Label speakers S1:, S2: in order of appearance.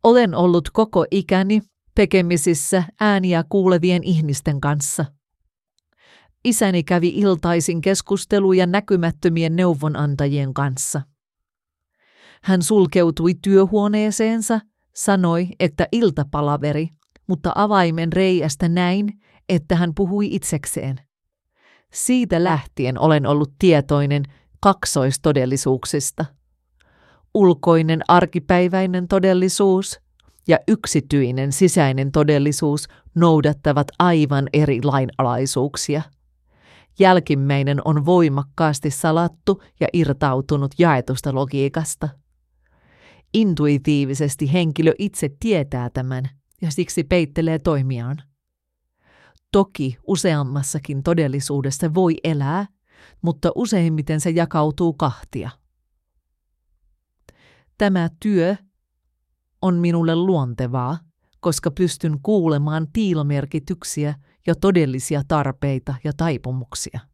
S1: Olen ollut koko ikäni tekemisissä ääniä kuulevien ihmisten kanssa. Isäni kävi iltaisin keskusteluja näkymättömien neuvonantajien kanssa. Hän sulkeutui työhuoneeseensa, sanoi, että iltapalaveri, mutta avaimen reiästä näin, että hän puhui itsekseen. Siitä lähtien olen ollut tietoinen kaksoistodellisuuksista. Ulkoinen arkipäiväinen todellisuus ja yksityinen sisäinen todellisuus noudattavat aivan eri lainalaisuuksia. Jälkimmäinen on voimakkaasti salattu ja irtautunut jaetusta logiikasta. Intuitiivisesti henkilö itse tietää tämän ja siksi peittelee toimiaan. Toki useammassakin todellisuudessa voi elää, mutta useimmiten se jakautuu kahtia. Tämä työ on minulle luontevaa, koska pystyn kuulemaan piilomerkityksiä ja todellisia tarpeita ja taipumuksia.